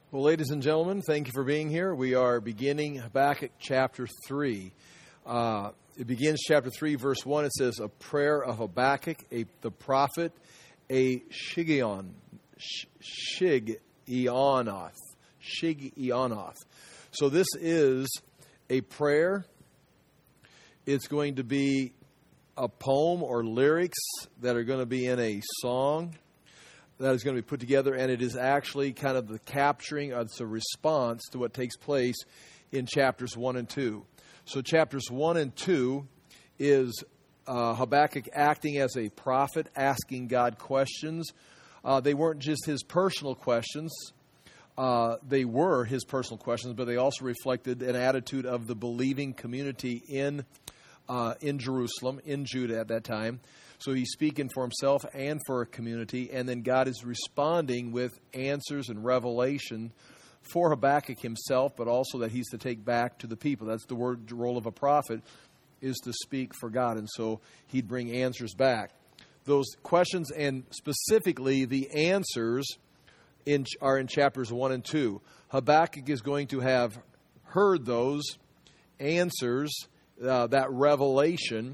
Well, ladies and gentlemen, thank you for being here. We are beginning Habakkuk chapter 3. It begins chapter 3, verse 1. It says, a prayer of Habakkuk, the prophet, a Shigionoth. So this is a prayer. It's going to be a poem or lyrics that are going to be in a song that is going to be put together, and it is actually kind of the capturing, it's a response to what takes place in chapters 1 and 2. So chapters 1 and 2 is Habakkuk acting as a prophet, asking God questions. They weren't just his personal questions. They were his personal questions, but they also reflected an attitude of the believing community in Jerusalem, in Judah at that time. So he's speaking for himself and for a community, and then God is responding with answers and revelation for Habakkuk himself, but also that he's to take back to the people. That's the role of a prophet, is to speak for God, and so he'd bring answers back. Those questions, and specifically the answers, are in chapters 1 and 2. Habakkuk is going to have heard those answers, that revelation,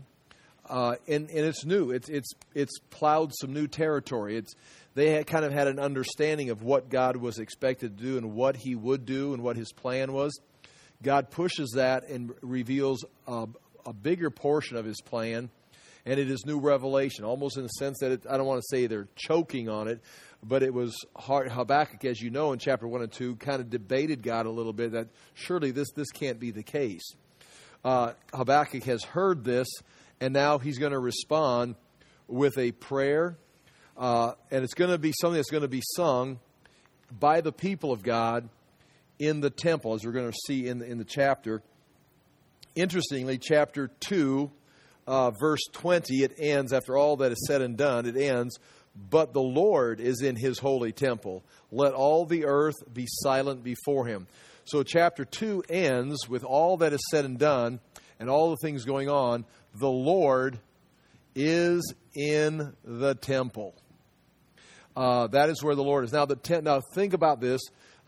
and it's new. It's plowed some new territory. They had kind of had an understanding of what God was expected to do and what He would do and what His plan was. God pushes that and reveals a bigger portion of His plan, and it is new revelation, almost in the sense that I don't want to say they're choking on it, but it was hard. Habakkuk, as you know, in chapter 1 and 2, kind of debated God a little bit that surely this can't be the case. Habakkuk has heard this, and now he's going to respond with a prayer, and it's going to be something that's going to be sung by the people of God in the temple, as we're going to see in the chapter. Interestingly, chapter 2, verse 20, it ends, after all that is said and done, it ends, but the Lord is in His holy temple. Let all the earth be silent before Him. So chapter 2 ends with all that is said and done and all the things going on. The Lord is in the temple. That is where the Lord is. Now, now think about this.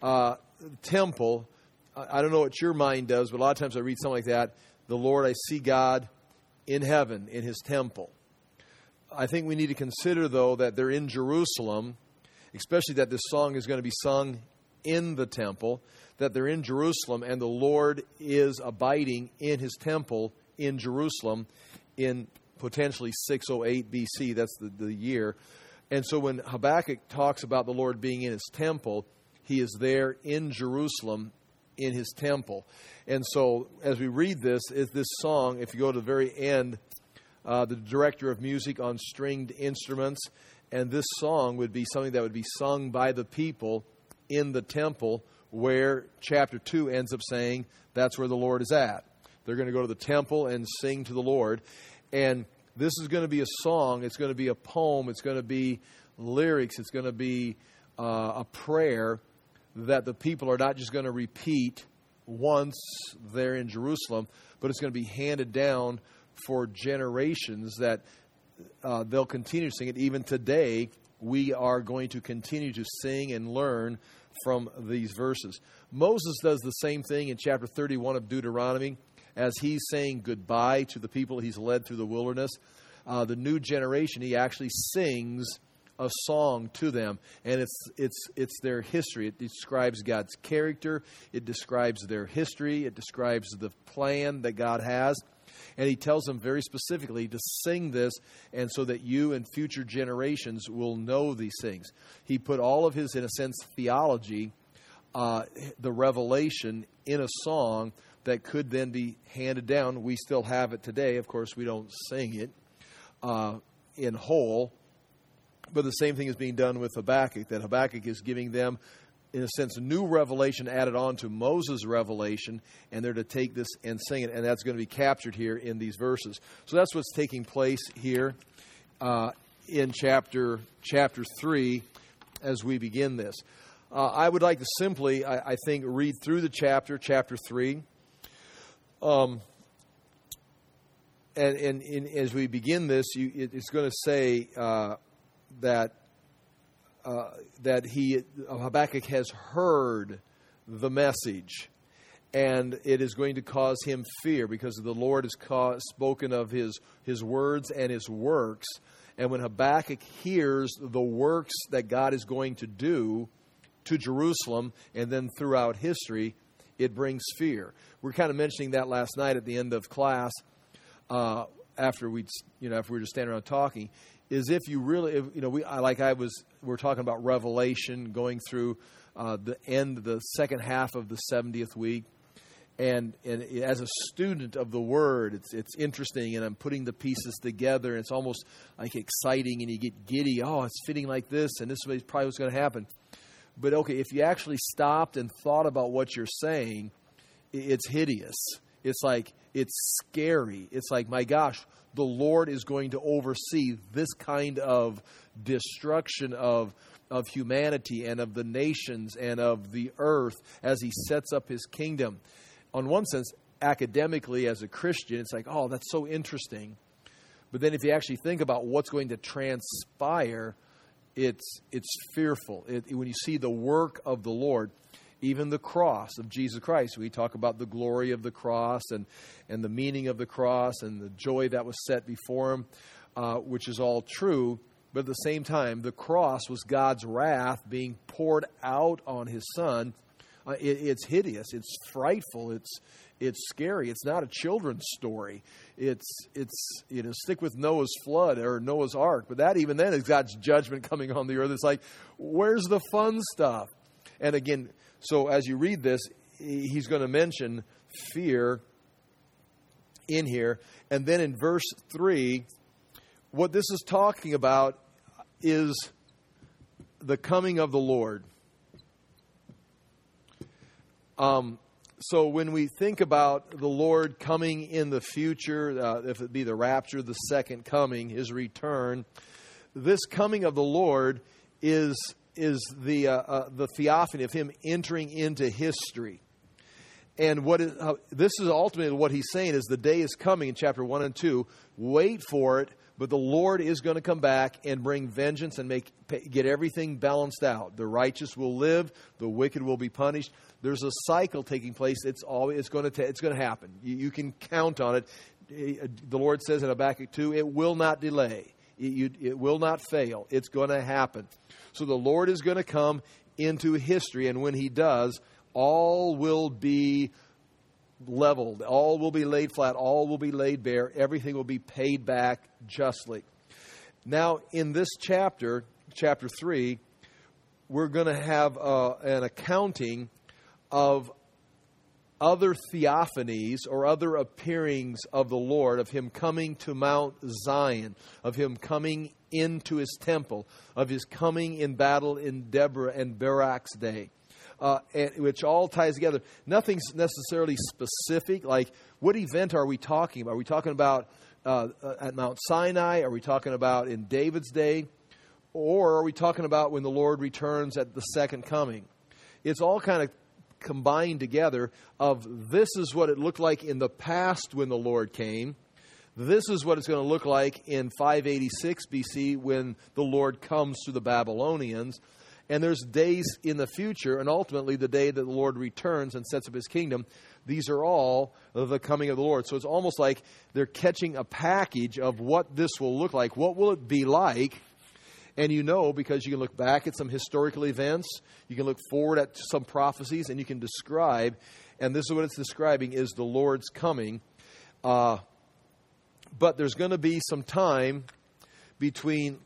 Temple, I don't know what your mind does, but a lot of times I read something like that. The Lord, I see God in heaven, in His temple. I think we need to consider, though, that they're in Jerusalem, especially that this song is going to be sung in the temple, that they're in Jerusalem, and the Lord is abiding in His temple in Jerusalem in potentially 608 BC. That's the year. And so when Habakkuk talks about the Lord being in His temple, He is there in Jerusalem in His temple. And so as we read this song, if you go to the very end, the director of music on stringed instruments, and this song would be something that would be sung by the people in the temple, where chapter 2 ends up saying that's where the Lord is at. They're going to go to the temple and sing to the Lord. And this is going to be a song. It's going to be a poem. It's going to be lyrics. It's going to be a prayer that the people are not just going to repeat once they're in Jerusalem, but it's going to be handed down for generations, that they'll continue to sing it. Even today, we are going to continue to sing and learn from these verses. Moses does the same thing in chapter 31 of Deuteronomy, as he's saying goodbye to the people he's led through the wilderness. The new generation, he actually sings a song to them, and it's their history. It describes God's character. It describes their history. It describes the plan that God has. And he tells them very specifically to sing this, and so that you and future generations will know these things. He put all of his, in a sense, theology, the revelation, in a song that could then be handed down. We still have it today. Of course, we don't sing it in whole. But the same thing is being done with Habakkuk, that Habakkuk is giving them, in a sense, new revelation added on to Moses' revelation, and they're to take this and sing it, and that's going to be captured here in these verses. So that's what's taking place here in chapter 3 as we begin this. I would like to simply, I think, read through the chapter 3. And as we begin this, it's going to say that Habakkuk has heard the message, and it is going to cause him fear because the Lord has spoken of his words and his works. And when Habakkuk hears the works that God is going to do to Jerusalem and then throughout history, it brings fear. We're kind of mentioning that last night at the end of class, after we were just standing around talking, is if you really, we're talking about Revelation, going through the second half of the 70th week. And as a student of the Word, it's interesting, and I'm putting the pieces together, and it's almost like exciting, and you get giddy. Oh, it's fitting like this, and this is probably what's going to happen. But okay, if you actually stopped and thought about what you're saying, it's hideous. It's like, it's scary. It's like, my gosh, the Lord is going to oversee this kind of destruction of humanity and of the nations and of the earth as He sets up His kingdom. On one sense, academically as a Christian, it's like, oh, that's so interesting. But then if you actually think about what's going to transpire, it's fearful. When you see the work of the Lord, even the cross of Jesus Christ, we talk about the glory of the cross and the meaning of the cross and the joy that was set before Him, which is all true. But at the same time, the cross was God's wrath being poured out on His Son. It's hideous. It's frightful. It's scary. It's not a children's story. It's stick with Noah's flood or Noah's ark. But that even then is God's judgment coming on the earth. It's like, where's the fun stuff? And again, so as you read this, he's going to mention fear in here. And then in verse 3, what this is talking about is the coming of the Lord. So when we think about the Lord coming in the future, if it be the rapture, the second coming, His return, this coming of the Lord is the theophany of Him entering into history. And this is ultimately what He's saying is the day is coming in chapter 1 and 2. Wait for it, but the Lord is going to come back and bring vengeance and get everything balanced out. The righteous will live, the wicked will be punished. There's a cycle taking place. It's going to happen. You can count on it. The Lord says in Habakkuk 2, it will not delay. It will not fail. It's going to happen. So the Lord is going to come into history, and when He does, all will be leveled. All will be laid flat. All will be laid bare. Everything will be paid back justly. Now, in this chapter 3, we're going to have an accounting of other theophanies or other appearings of the Lord, of Him coming to Mount Zion, of Him coming into His temple, of His coming in battle in Deborah and Barak's day, which all ties together. Nothing's necessarily specific, like what event are we talking about? Are we talking about at Mount Sinai? Are we talking about in David's day? Or are we talking about when the Lord returns at the second coming? It's all kind of combined together of this is what it looked like in the past when the Lord came. This is what it's going to look like in 586 BC when the Lord comes to the Babylonians. And there's days in the future, and ultimately the day that the Lord returns and sets up His kingdom. These are all the coming of the Lord. So it's almost like they're catching a package of what this will look like. What will it be like? And because you can look back at some historical events, you can look forward at some prophecies, and you can describe, and this is what it's describing, is the Lord's coming. But there's going to be some time between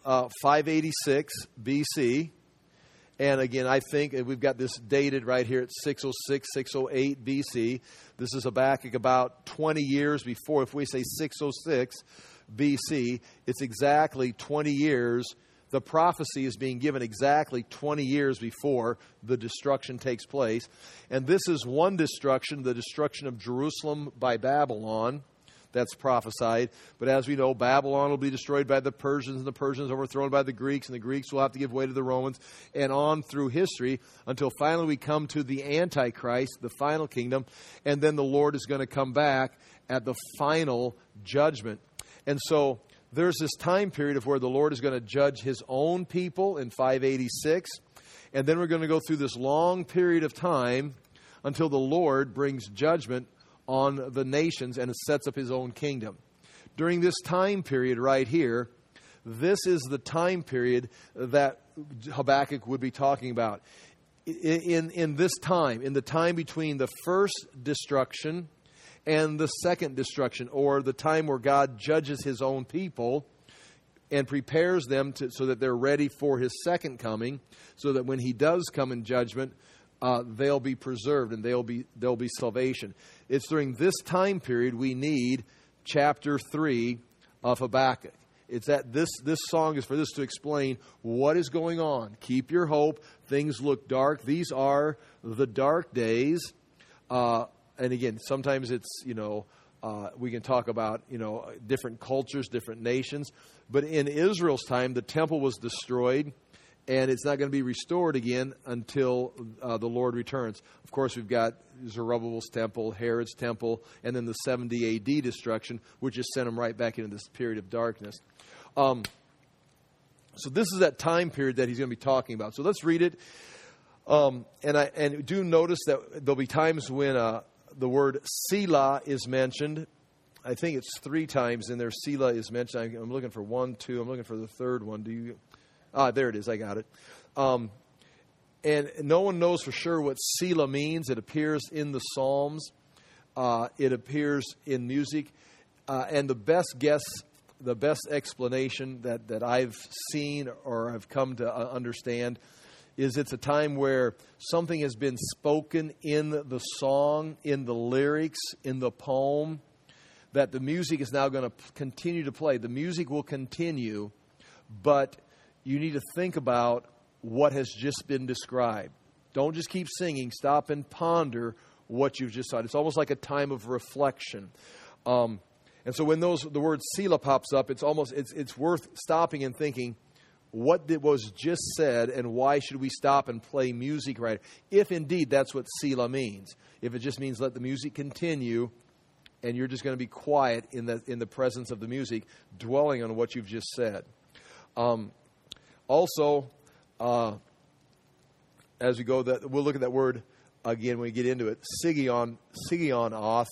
586 BC, and again, I think we've got this dated right here at 606, 608 BC. This is Habakkuk about 20 years before. If we say 606 BC, it's exactly 20 years. The prophecy is being given exactly 20 years before the destruction takes place. And this is one destruction, the destruction of Jerusalem by Babylon. That's prophesied. But as we know, Babylon will be destroyed by the Persians, and the Persians overthrown by the Greeks, and the Greeks will have to give way to the Romans, and on through history until finally we come to the Antichrist, the final kingdom, and then the Lord is going to come back at the final judgment. And so there's this time period of where the Lord is going to judge His own people in 586. And then we're going to go through this long period of time until the Lord brings judgment on the nations and sets up His own kingdom. During this time period right here, this is the time period that Habakkuk would be talking about. In this time, in the time between the first destruction and the second destruction, or the time where God judges His own people and prepares them so that they're ready for His second coming, so that when He does come in judgment, they'll be preserved and there'll be salvation. It's during this time period we need chapter 3 of Habakkuk. It's that this song is for this to explain what is going on. Keep your hope. Things look dark. These are the dark days. And again, sometimes it's, we can talk about, different cultures, different nations. But in Israel's time, the temple was destroyed, and it's not going to be restored again until the Lord returns. Of course, we've got Zerubbabel's temple, Herod's temple, and then the 70 AD destruction, which just sent them right back into this period of darkness. So this is that time period that he's going to be talking about. So let's read it. And do notice that there'll be times when the word Selah is mentioned. I think it's 3 times in there. Selah is mentioned. I'm looking for 1, 2. I'm looking for the third one. There it is. I got it. And no one knows for sure what Selah means. It appears in the Psalms. It appears in music. And the best guess, the best explanation that I've seen or have come to understand is it's a time where something has been spoken in the song, in the lyrics, in the poem, that the music is now going to continue to play. The music will continue, but you need to think about what has just been described. Don't just keep singing. Stop and ponder what you've just said. It's almost like a time of reflection. And so when the word Selah pops up, it's worth stopping and thinking, what was just said, and why should we stop and play music right? If indeed that's what Selah means. If it just means let the music continue, and you're just going to be quiet in the presence of the music, dwelling on what you've just said. Also, as we go, we'll look at that word again when we get into it. Sigionoth.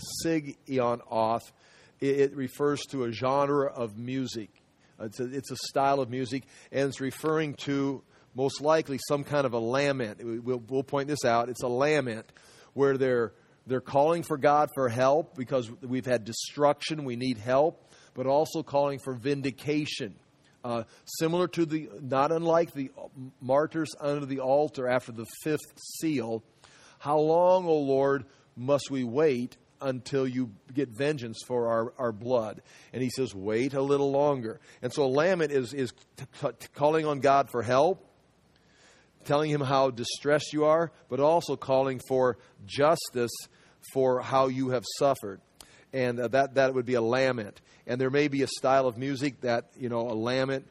It refers to a genre of music. It's a style of music, and it's referring to most likely some kind of a lament. We'll point this out. It's a lament where they're calling for God for help because we've had destruction. We need help, but also calling for vindication. Similar to not unlike the martyrs under the altar after the 5th seal. How long, O Lord, must we wait until you get vengeance for our blood? And he says, wait a little longer. And so a lament is calling on God for help, telling Him how distressed you are, but also calling for justice for how you have suffered. And that would be a lament. And there may be a style of music that, a lament,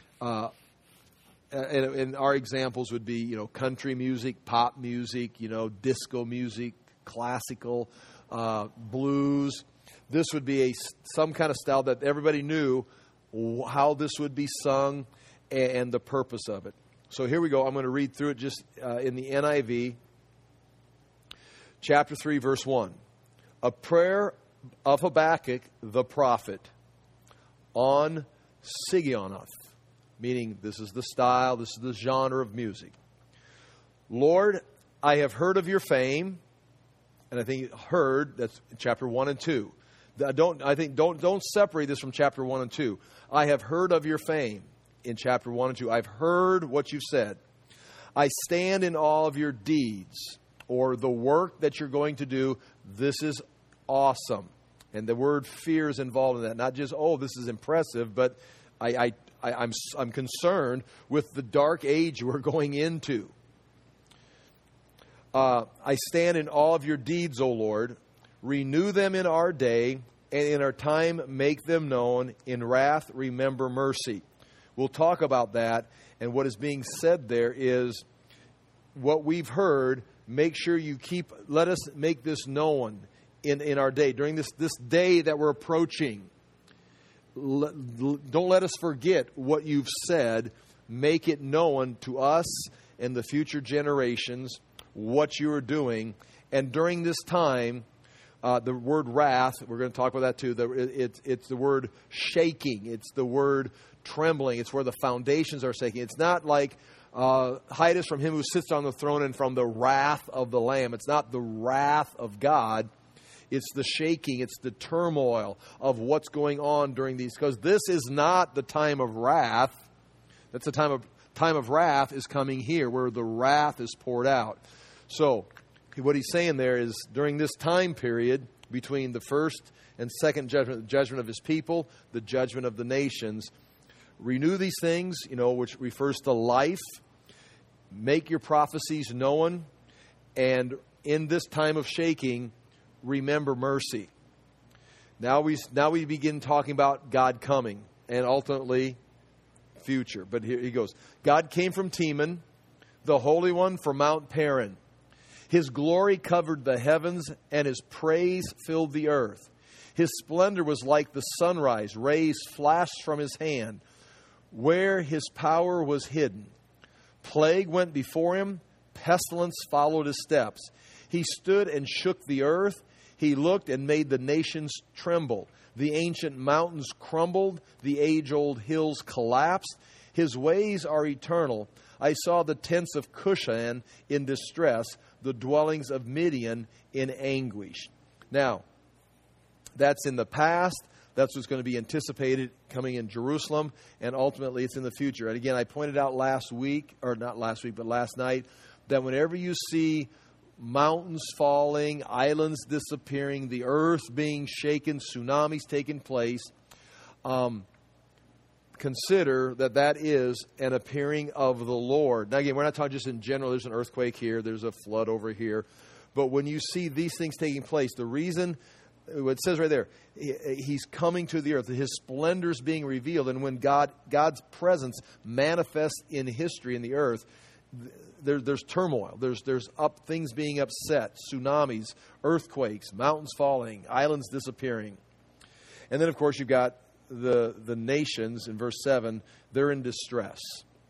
and our examples would be, country music, pop music, disco music, classical, blues. This would be some kind of style that everybody knew how this would be sung and the purpose of it. So here we go. I'm going to read through it just in the NIV. Chapter 3, verse 1. A prayer of Habakkuk the prophet on Sigionoth, meaning this is the style, this is the genre of music. Lord, I have heard of your fame. And I think heard, that's chapter 1 and 2. Don't separate this from chapter 1 and 2. I have heard of your fame in chapter 1 and 2. I've heard what you've said. I stand in awe of your deeds, or the work that you're going to do. This is awesome. And the word fear is involved in that. Not just, this is impressive, but I'm concerned with the dark age we're going into. I stand in awe of your deeds, O Lord. Renew them in our day, and in our time make them known. In wrath remember mercy. We'll talk about that, and what is being said there is what we've heard. Make sure let us make this known in our day. During this day that we're approaching, don't let us forget what you've said. Make it known to us and the future generations what you are doing. And during this time, the word wrath, we're going to talk about that too. It's the word shaking. It's the word trembling. It's where the foundations are shaking. It's not like hide us from him who sits on the throne and from the wrath of the Lamb. It's not the wrath of God. It's the shaking. It's the turmoil of what's going on during these. Because this is not the time of wrath. That's the time of wrath is coming here, where the wrath is poured out. So what he's saying there is during this time period between the first and second judgment, the judgment of his people, the judgment of the nations, renew these things, which refers to life. Make your prophecies known. And in this time of shaking, remember mercy. Now we begin talking about God coming and ultimately future. But here he goes. God came from Teman, the Holy One from Mount Paran. His glory covered the heavens, and his praise filled the earth. His splendor was like the sunrise. Rays flashed from his hand, where his power was hidden. Plague went before him. Pestilence followed his steps. He stood and shook the earth. He looked and made the nations tremble. The ancient mountains crumbled. The age-old hills collapsed. His ways are eternal. I saw the tents of Cushan in distress, the dwellings of Midian in anguish. Now, that's in the past. That's what's going to be anticipated coming in Jerusalem, and ultimately it's in the future. And again, I pointed out last night, that whenever you see mountains falling, islands disappearing, the earth being shaken, tsunamis taking place, consider that is an appearing of the Lord. Now again, we're not talking just in general, there's an earthquake here, there's a flood over here. But when you see these things taking place, the reason, it says right there, he's coming to the earth, his splendor is being revealed. And when God's presence manifests in history in the earth, there's turmoil, there's things being upset, tsunamis, earthquakes, mountains falling, islands disappearing. And then of course you've got the nations in verse 7, they're in distress.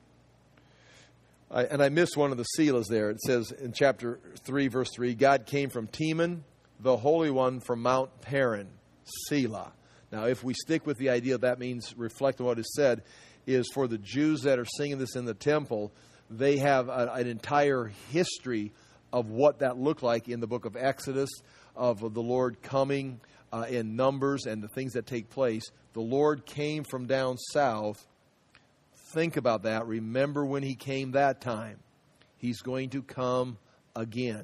I missed one of the Selahs there. It says in chapter 3, verse 3, God came from Teman, the Holy One from Mount Paran, Selah. Now, if we stick with the idea that means reflect on what is said, is for the Jews that are singing this in the temple, they have an entire history of what that looked like in the book of Exodus, of the Lord coming in Numbers and the things that take place. The Lord came from down south. Think about that. Remember when he came that time. He's going to come again.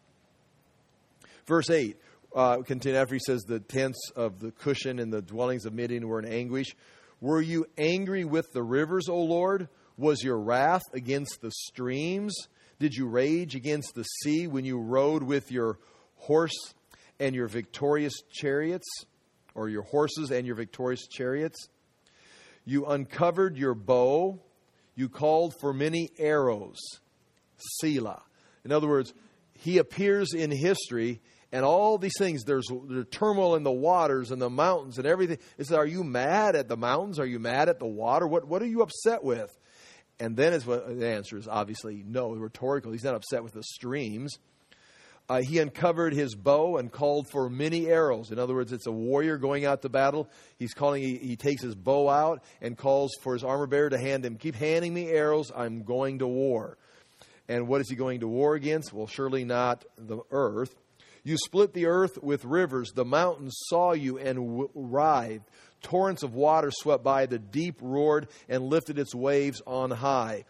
Verse 8, continue after he says, the tents of the Cushan and the dwellings of Midian were in anguish. Were you angry with the rivers, O Lord? Was your wrath against the streams? Did you rage against the sea when you rode with your horse and your victorious chariots, or your horses and your victorious chariots? You uncovered your bow. You called for many arrows. Selah. In other words, he appears in history, and all these things, there's turmoil in the waters and the mountains and everything. It says, are you mad at the mountains? Are you mad at the water? What are you upset with? And then the answer is obviously no, rhetorical. He's not upset with the streams. He uncovered his bow and called for many arrows. In other words, it's a warrior going out to battle. He takes his bow out and calls for his armor bearer to hand him, keep handing me arrows, I'm going to war. And what is he going to war against? Well, surely not the earth. You split the earth with rivers. The mountains saw you and writhed. Torrents of water swept by. The deep roared and lifted its waves on high.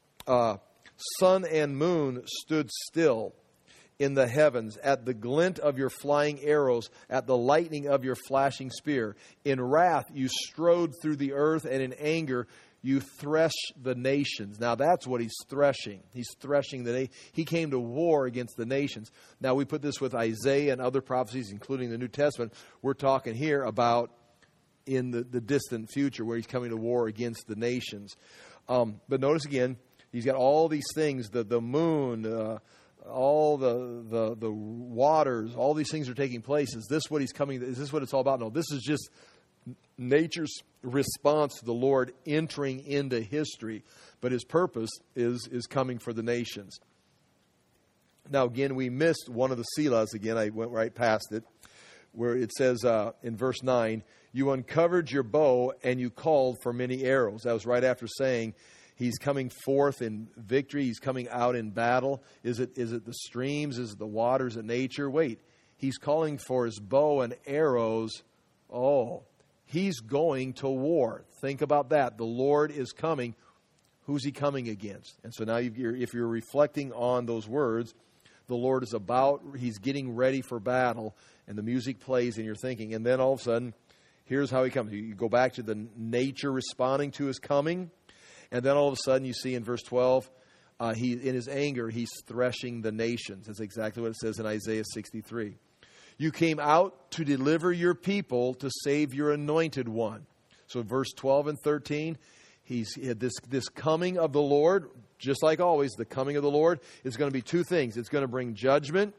Sun and moon stood still in the heavens at the glint of your flying arrows, at the lightning of your flashing spear. In wrath you strode through the earth, and in anger you thresh the nations. Now that's what he's threshing. He's threshing he came to war against the nations. Now we put this with Isaiah and other prophecies, including the New Testament. We're talking here about in the distant future where he's coming to war against the nations. But notice again, he's got all these things, the moon, all the waters, all these things are taking place. Is this what he's coming? Is this what it's all about? No, this is just nature's response to the Lord entering into history. But his purpose is coming for the nations. Now, again, we missed one of the Selahs again. I went right past it, where it says in verse 9, you uncovered your bow and you called for many arrows. That was right after saying he's coming forth in victory. He's coming out in battle. Is it the streams? Is it the waters of nature? Wait, he's calling for his bow and arrows. Oh, he's going to war. Think about that. The Lord is coming. Who's he coming against? And so now if you're reflecting on those words, the Lord is he's getting ready for battle, and the music plays and you're thinking, and then all of a sudden, here's how he comes. You go back to the nature responding to his coming, and then all of a sudden you see in verse 12, in his anger, he's threshing the nations. That's exactly what it says in Isaiah 63. You came out to deliver your people, to save your anointed one. So verse 12 and 13, he's this coming of the Lord, just like always, the coming of the Lord is going to be two things. It's going to bring judgment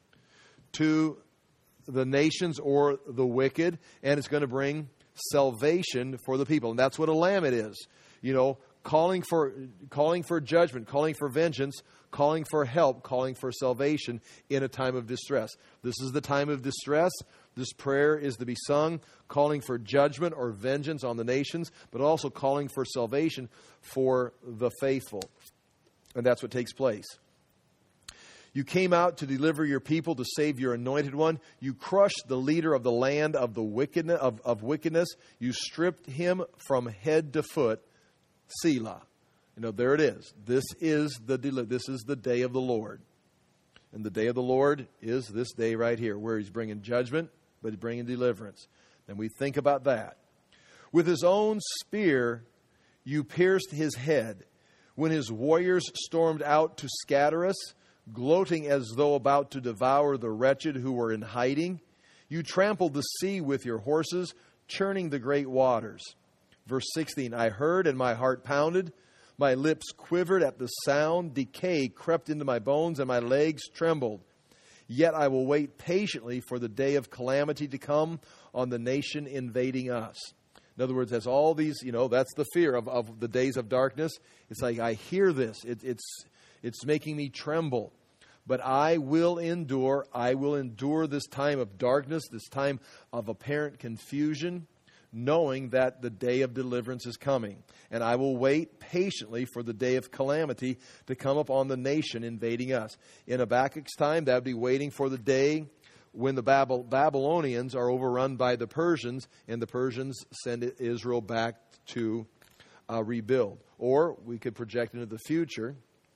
to the nations or the wicked, and it's going to bring salvation for the people. And that's what a lammet is. You know, calling for judgment, calling for vengeance, calling for help, calling for salvation in a time of distress. This is the time of distress. This prayer is to be sung, calling for judgment or vengeance on the nations, but also calling for salvation for the faithful. And that's what takes place. You came out to deliver your people, to save your anointed one. You crushed the leader of the land of the wickedness. You stripped him from head to foot. Selah. You know, there it is. This is the day of the Lord. And the day of the Lord is this day right here, where he's bringing judgment, but he's bringing deliverance. And we think about that. With his own spear, you pierced his head. When his warriors stormed out to scatter us, gloating as though about to devour the wretched who were in hiding, you trampled the sea with your horses, churning the great waters. Verse 16, I heard and my heart pounded. My lips quivered at the sound. Decay crept into my bones and my legs trembled. Yet I will wait patiently for the day of calamity to come on the nation invading us. In other words, that's all these, that's the fear of the days of darkness. It's like, I hear this. It's making me tremble. But I will endure. I will endure this time of darkness, this time of apparent confusion, knowing that the day of deliverance is coming. And I will wait patiently for the day of calamity to come upon the nation invading us. In Habakkuk's time, that would be waiting for the day when the Babylonians are overrun by the Persians, and the Persians send Israel back to rebuild. Or we could project into the future.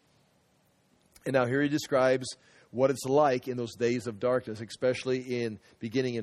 And now here he describes what it's like in those days of darkness, especially between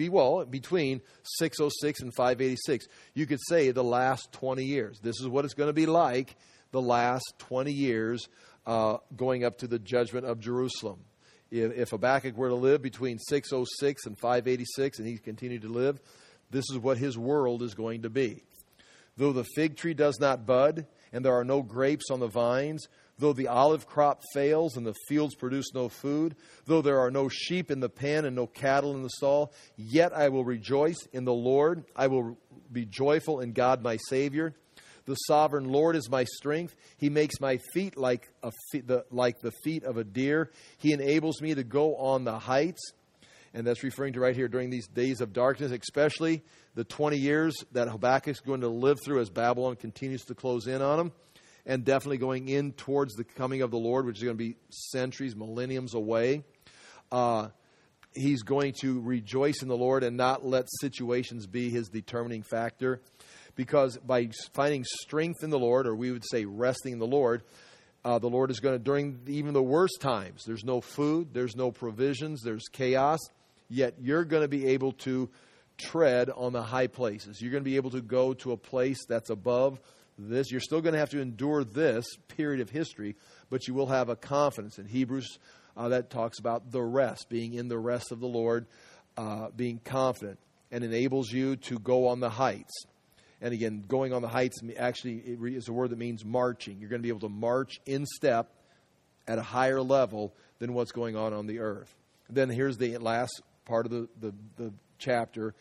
606 and 586. You could say the last 20 years. This is what it's going to be like the last 20 years going up to the judgment of Jerusalem. If Habakkuk were to live between 606 and 586, and he continued to live, this is what his world is going to be. Though the fig tree does not bud, and there are no grapes on the vines, though the olive crop fails and the fields produce no food, though there are no sheep in the pen and no cattle in the stall, yet I will rejoice in the Lord. I will be joyful in God my Savior. The sovereign Lord is my strength. He makes my feet like the feet of a deer. He enables me to go on the heights. And that's referring to right here during these days of darkness, especially the 20 years that Habakkuk's going to live through as Babylon continues to close in on him. And definitely going in towards the coming of the Lord, which is going to be centuries, millenniums away. He's going to rejoice in the Lord and not let situations be his determining factor. Because by finding strength in the Lord, or we would say resting in the Lord is going to, during even the worst times, there's no food, there's no provisions, there's chaos, yet you're going to be able to tread on the high places. You're going to be able to go to a place that's above this. You're still going to have to endure this period of history, but you will have a confidence. In Hebrews, that talks about the rest, being in the rest of the Lord, being confident, and enables you to go on the heights. And again, going on the heights actually is a word that means marching. You're going to be able to march in step at a higher level than what's going on the earth. Then here's the last part of the chapter.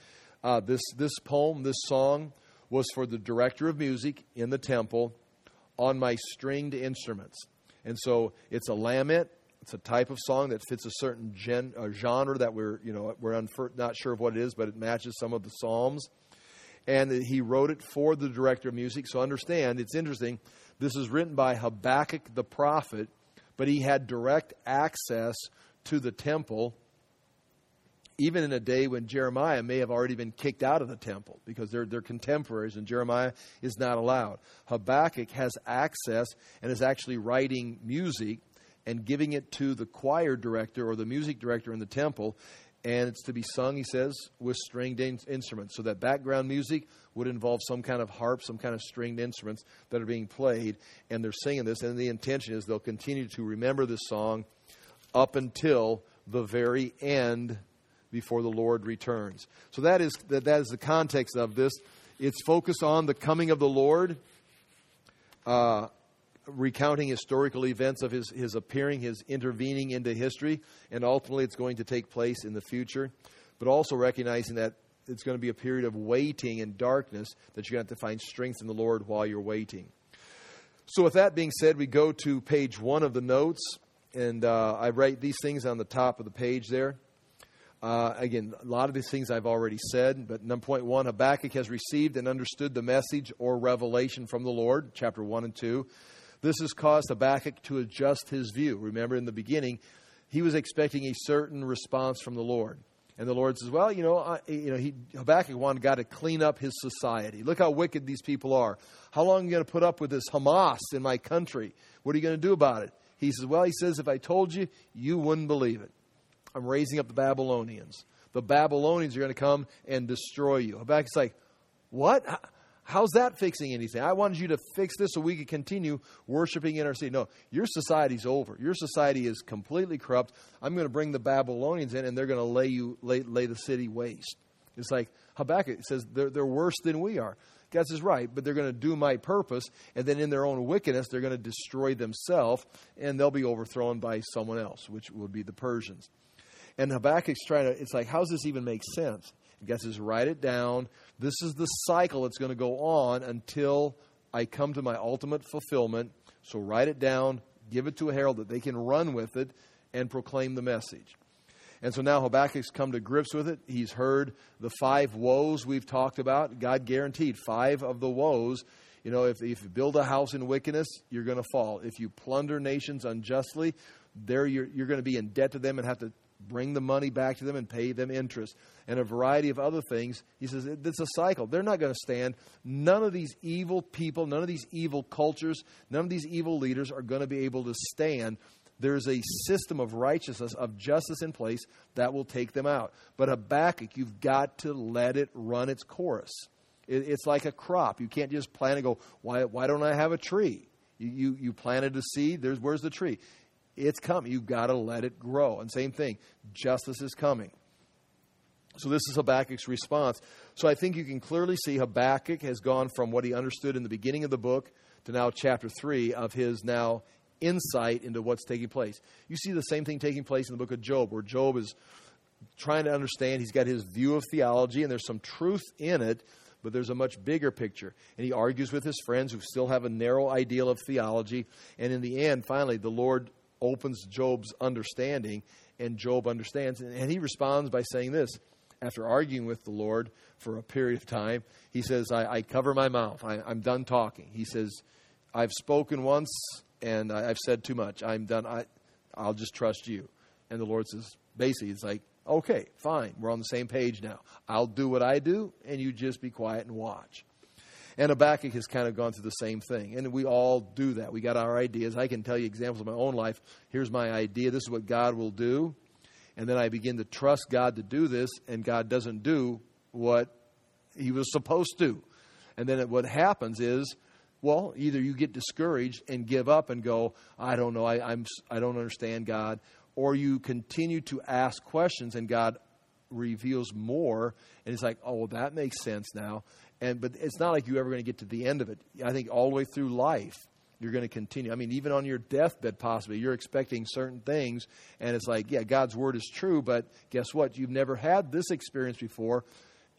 This poem, this song, was for the director of music in the temple on my stringed instruments. And so it's a lament. It's a type of song that fits a certain genre that we're not sure of what it is, but it matches some of the Psalms. And he wrote it for the director of music. So understand, it's interesting. This is written by Habakkuk the prophet, but he had direct access to the temple, even in a day when Jeremiah may have already been kicked out of the temple because they're contemporaries and Jeremiah is not allowed. Habakkuk has access and is actually writing music and giving it to the choir director or the music director in the temple. And it's to be sung, he says, with stringed instruments. So that background music would involve some kind of harp, some kind of stringed instruments that are being played. And they're singing this. And the intention is they'll continue to remember this song up until the very end before the Lord returns. So that is the context of this. It's focused on the coming of the Lord, recounting historical events of his appearing, his intervening into history, and ultimately it's going to take place in the future, but also recognizing that it's going to be a period of waiting and darkness, that you're going to have to find strength in the Lord while you're waiting. So with that being said, we go to page 1 of the notes, and I write these things on the top of the page there. Again, a lot of these things I've already said, but point 1, Habakkuk has received and understood the message or revelation from the Lord, chapter 1 and 2. This has caused Habakkuk to adjust his view. Remember, in the beginning, he was expecting a certain response from the Lord. And the Lord says, well, Habakkuk wanted God to clean up his society. Look how wicked these people are. How long are you going to put up with this Hamas in my country? What are you going to do about it? He says, if I told you, you wouldn't believe it. I'm raising up the Babylonians. The Babylonians are going to come and destroy you. Habakkuk's like, what? How's that fixing anything? I wanted you to fix this so we could continue worshiping in our city. No, your society's over. Your society is completely corrupt. I'm going to bring the Babylonians in, and they're going to lay the city waste. It's like Habakkuk says they're worse than we are. God says, right, but they're going to do my purpose, and then in their own wickedness, they're going to destroy themselves, and they'll be overthrown by someone else, which would be the Persians. And Habakkuk's it's like, how does this even make sense? God says, write it down. This is the cycle that's going to go on until I come to my ultimate fulfillment. So write it down, give it to a herald that they can run with it and proclaim the message. And so now Habakkuk's come to grips with it. He's heard the 5 woes we've talked about. God guaranteed 5 of the woes. If you build a house in wickedness, you're going to fall. If you plunder nations unjustly, you're going to be in debt to them and have to bring the money back to them and pay them interest. And a variety of other things. He says, it's a cycle. They're not going to stand. None of these evil people, none of these evil cultures, none of these evil leaders are going to be able to stand. There's a system of righteousness, of justice in place that will take them out. But Habakkuk, you've got to let it run its course. It's like a crop. You can't just plant and go, why don't I have a tree? You planted a seed. Where's the tree? It's coming. You've got to let it grow. And same thing, justice is coming. So this is Habakkuk's response. So I think you can clearly see Habakkuk has gone from what he understood in the beginning of the book to now chapter 3 of his now insight into what's taking place. You see the same thing taking place in the book of Job, where Job is trying to understand. He's got his view of theology, and there's some truth in it, but there's a much bigger picture. And he argues with his friends who still have a narrow ideal of theology. And in the end, finally, the Lord opens Job's understanding, and Job understands. And he responds by saying this. After arguing with the Lord for a period of time, he says, I cover my mouth. I'm done talking. He says, I've spoken once, and I've said too much. I'm done. I'll just trust you. And the Lord says, basically, it's like, okay, fine. We're on the same page now. I'll do what I do, and you just be quiet and watch. And Habakkuk has kind of gone through the same thing. And we all do that. We got our ideas. I can tell you examples of my own life. Here's my idea. This is what God will do. And then I begin to trust God to do this, and God doesn't do what he was supposed to. And then what happens is, well, either you get discouraged and give up and go, I don't know, I don't understand God, or you continue to ask questions and God reveals more, and it's like, oh, well, that makes sense now. But it's not like you're ever going to get to the end of it. I think all the way through life, you're going to continue. I mean, even on your deathbed, possibly, you're expecting certain things. And it's like, yeah, God's word is true, but guess what? You've never had this experience before.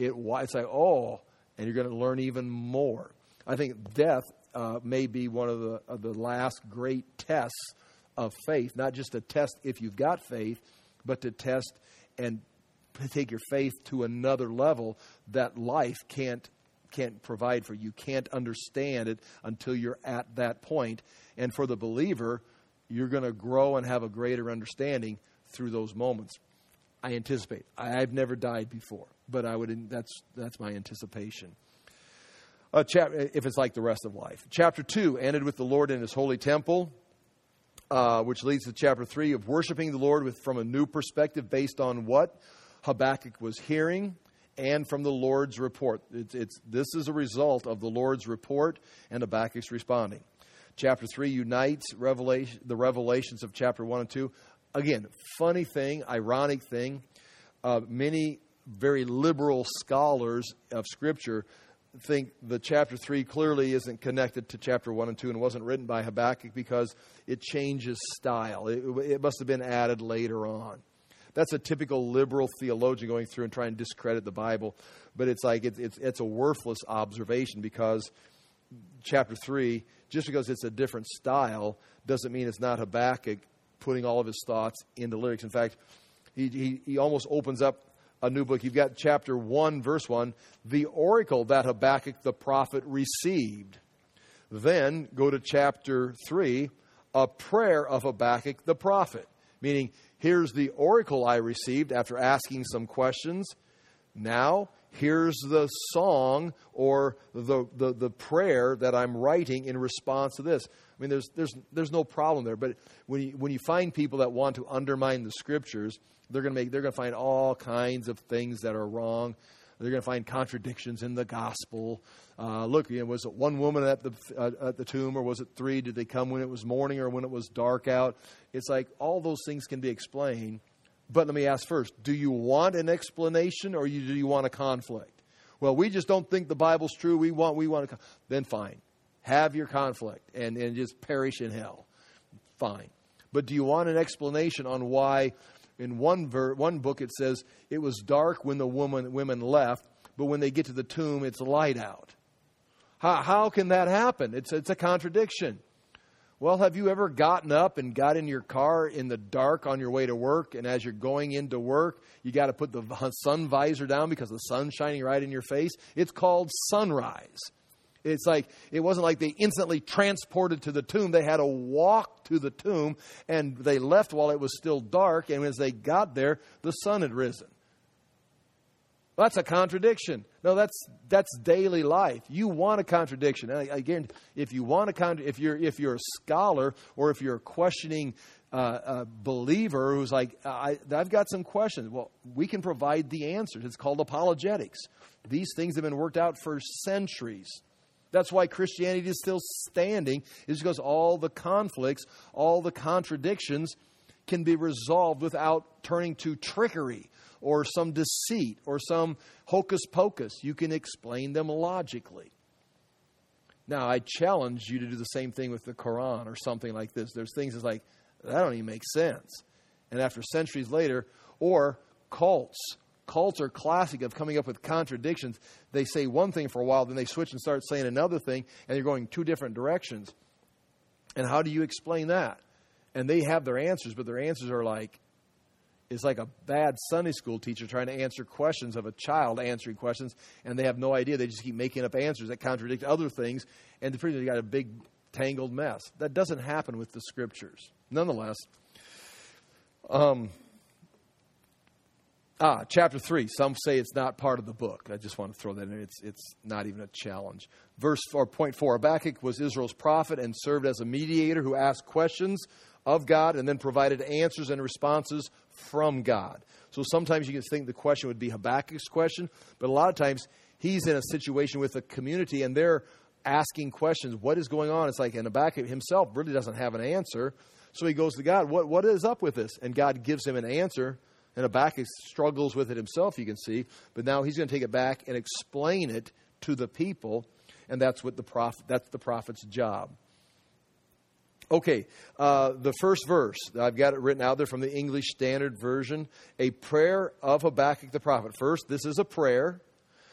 It's like, oh, and you're going to learn even more. I think death may be one of the last great tests of faith, not just a test if you've got faith, but to test and take your faith to another level that life can't provide for you. You can't understand it until you're at that point. And for the believer, you're going to grow and have a greater understanding through those moments. I anticipate. I've never died before, but that's my anticipation. If it's like the rest of life. Chapter 2 ended with the Lord in His holy temple, which leads to chapter 3 of worshiping the Lord from a new perspective based on what Habakkuk was hearing and from the Lord's report. This is a result of the Lord's report and Habakkuk's responding. Chapter 3 unites the revelations of chapter 1 and 2. Again, funny thing, ironic thing. Many very liberal scholars of Scripture think the chapter 3 clearly isn't connected to chapter 1 and 2 and wasn't written by Habakkuk because it changes style. It must have been added later on. That's a typical liberal theologian going through and trying to discredit the Bible. But it's like it's a worthless observation because chapter 3, just because it's a different style, doesn't mean it's not Habakkuk putting all of his thoughts into lyrics. In fact, he almost opens up a new book. You've got chapter 1, verse 1, the oracle that Habakkuk the prophet received. Then go to chapter 3, a prayer of Habakkuk the prophet. Meaning, here's the oracle I received after asking some questions. Now, here's the song or the prayer that I'm writing in response to this. I mean, there's no problem there. But when you find people that want to undermine the Scriptures, they're going to find all kinds of things that are wrong. They're going to find contradictions in the gospel. Look, was it one woman at the tomb, or was it three? Did they come when it was morning or when it was dark out? It's like all those things can be explained. But let me ask first, do you want an explanation or do you want a conflict? Well, we just don't think the Bible's true. We want a then fine. Have your conflict and just perish in hell. Fine. But do you want an explanation on why in one book it says it was dark when the women left, but when they get to the tomb, it's light out? How can that happen? It's a contradiction. Well, have you ever gotten up and got in your car in the dark on your way to work, and as you're going into work, you got to put the sun visor down because the sun's shining right in your face? It's called sunrise. It's like, it wasn't like they instantly transported to the tomb. They had to walk to the tomb, and they left while it was still dark, and as they got there, the sun had risen. That's a contradiction. No, that's daily life. You want a contradiction. And again, if you want if you're a scholar or if you're a questioning believer who's like, I've got some questions. Well, we can provide the answers. It's called apologetics. These things have been worked out for centuries. That's why Christianity is still standing, is because all the conflicts, all the contradictions can be resolved without turning to trickery or some deceit or some hocus pocus. You can explain them logically. Now, I challenge you to do the same thing with the Quran or something like this. There's things that's like, that don't even make sense. And after centuries later, or cults. Cults are classic of coming up with contradictions. They say one thing for a while, then they switch and start saying another thing, and they're going two different directions. And how do you explain that? And they have their answers, but their answers are like, it's like a bad Sunday school teacher trying to answer questions of a child answering questions, and they have no idea. They just keep making up answers that contradict other things, and pretty much you got a big tangled mess. That doesn't happen with the Scriptures. Nonetheless, chapter 3. Some say it's not part of the book. I just want to throw that in. It's not even a challenge. Point 4. Habakkuk was Israel's prophet and served as a mediator who asked questions of God and then provided answers and responses from God. So sometimes you can think the question would be Habakkuk's question, but a lot of times he's in a situation with a community and they're asking questions. What is going on? It's like, and Habakkuk himself really doesn't have an answer. So he goes to God, what is up with this? And God gives him an answer. And Habakkuk struggles with it himself, you can see. But now he's going to take it back and explain it to the people. And that's the prophet's job. Okay, the first verse, I've got it written out there from the English Standard Version, a prayer of Habakkuk the prophet. First, this is a prayer.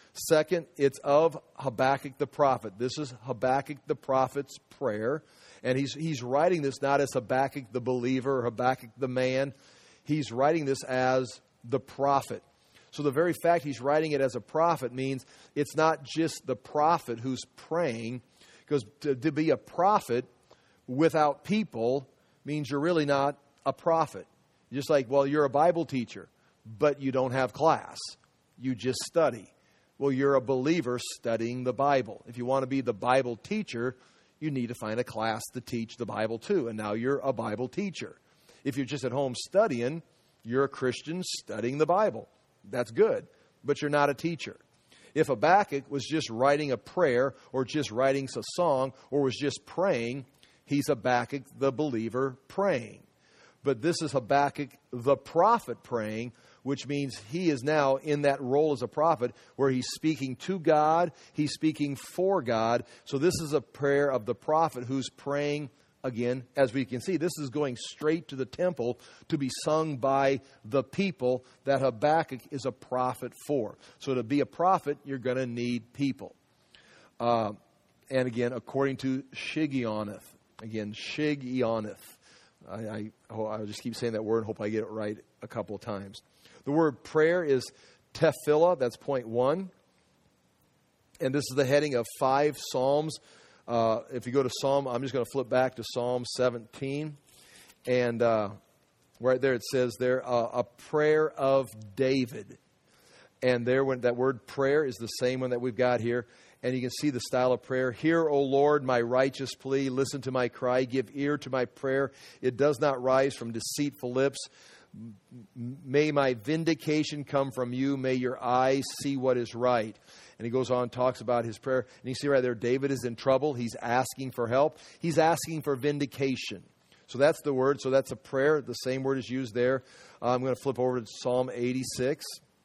Second, it's of Habakkuk the prophet. This is Habakkuk the prophet's prayer. And he's writing this not as Habakkuk the believer or Habakkuk the man. He's writing this as the prophet. So the very fact he's writing it as a prophet means it's not just the prophet who's praying. Because to be a prophet without people means you're really not a prophet. Just like, well, you're a Bible teacher, but you don't have class. You just study. Well, you're a believer studying the Bible. If you want to be the Bible teacher, you need to find a class to teach the Bible to. And now you're a Bible teacher. If you're just at home studying, you're a Christian studying the Bible. That's good, but you're not a teacher. If Habakkuk was just writing a prayer or just writing a song or was just praying, he's Habakkuk the believer praying. But this is Habakkuk the prophet praying, which means he is now in that role as a prophet where he's speaking to God, he's speaking for God. So this is a prayer of the prophet who's praying. Again, as we can see, this is going straight to the temple to be sung by the people that Habakkuk is a prophet for. So to be a prophet, you're going to need people. And again, according to Shigionoth. Again, Shigionoth. I'll just keep saying that word and hope I get it right a couple of times. The word prayer is tefillah. That's point 1. And this is the heading of 5 Psalms. If you go to Psalm, I'm just going to flip back to Psalm 17. And right there it says there, a prayer of David. And there, when that word prayer is the same one that we've got here. And you can see the style of prayer. Hear, O Lord, my righteous plea. Listen to my cry. Give ear to my prayer. It does not rise from deceitful lips. May my vindication come from you. May your eyes see what is right. And he goes on and talks about his prayer. And you see right there, David is in trouble. He's asking for help. He's asking for vindication. So that's the word. So that's a prayer. The same word is used there. I'm going to flip over to Psalm 86.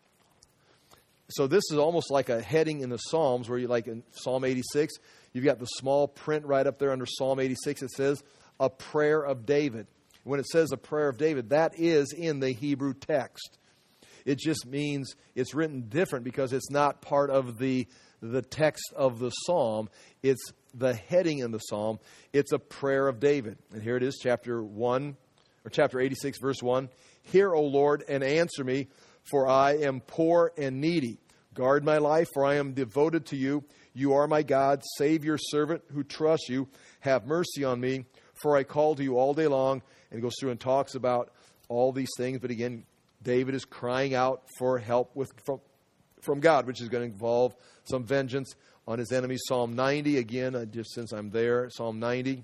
So this is almost like a heading in the Psalms where you like in Psalm 86, you've got the small print right up there under Psalm 86. It says a prayer of David. When it says a prayer of David, that is in the Hebrew text. It just means it's written different because it's not part of the text of the psalm. It's the heading in the psalm. It's a prayer of David. And here it is, chapter 86, verse 1. Hear, O Lord, and answer me, for I am poor and needy. Guard my life, for I am devoted to you. You are my God. Save your servant who trusts you. Have mercy on me, for I call to you all day long. And he goes through and talks about all these things. But again, David is crying out for help from God, which is going to involve some vengeance on his enemies. Psalm 90, again, just since I'm there, Psalm 90.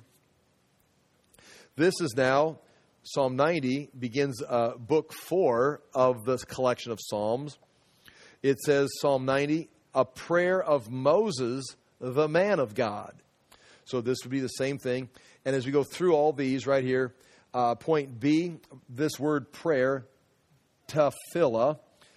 This is now, Psalm 90 begins book 4 of this collection of Psalms. It says, Psalm 90, a prayer of Moses, the man of God. So this would be the same thing. And as we go through all these right here, point B, this word prayer, tefillah,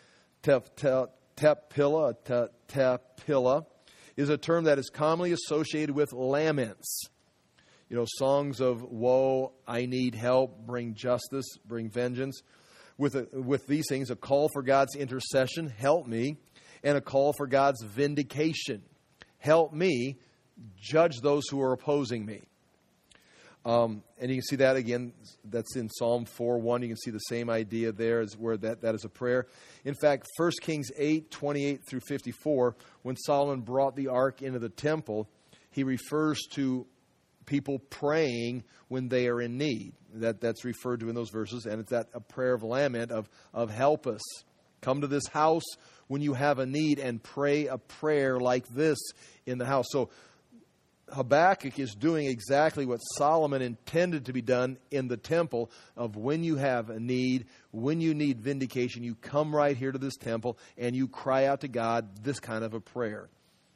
tefillah, is a term that is commonly associated with laments. You know, songs of woe, I need help, bring justice, bring vengeance. With these things, a call for God's intercession, help me, and a call for God's vindication, help me, judge those who are opposing me. And you can see that again, that's in Psalm 4:1. You can see the same idea there as where that is a prayer. In fact, 1 Kings 8:28 through 54, when Solomon brought the ark into the temple, he refers to people praying when they are in need. That's referred to in those verses, and it's that a prayer of lament of help us. Come to this house when you have a need and pray a prayer like this in the house. So Habakkuk is doing exactly what Solomon intended to be done in the temple of when you have a need, when you need vindication, you come right here to this temple and you cry out to God this kind of a prayer.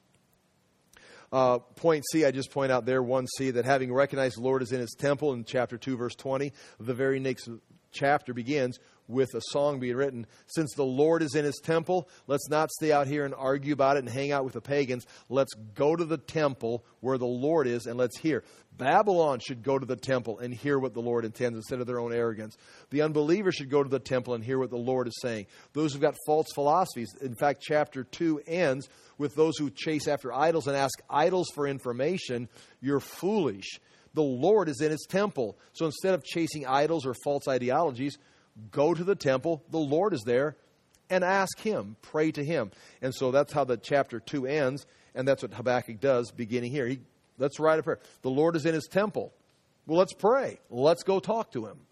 Point C, I just point out there, 1C, that having recognized the Lord is in his temple in chapter 2, verse 20, the very next chapter begins, with a song being written. Since the Lord is in his temple, let's not stay out here and argue about it and hang out with the pagans. Let's go to the temple where the Lord is and let's hear. Babylon should go to the temple and hear what the Lord intends instead of their own arrogance. The unbelievers should go to the temple and hear what the Lord is saying. Those who've got false philosophies. In fact, chapter 2 ends with those who chase after idols and ask idols for information. You're foolish. The Lord is in his temple. So instead of chasing idols or false ideologies, go to the temple. The Lord is there. And ask him. Pray to him. And so that's how the chapter 2 ends. And that's what Habakkuk does beginning here. Let's write a prayer. The Lord is in his temple. Well, let's pray. Let's go talk to him.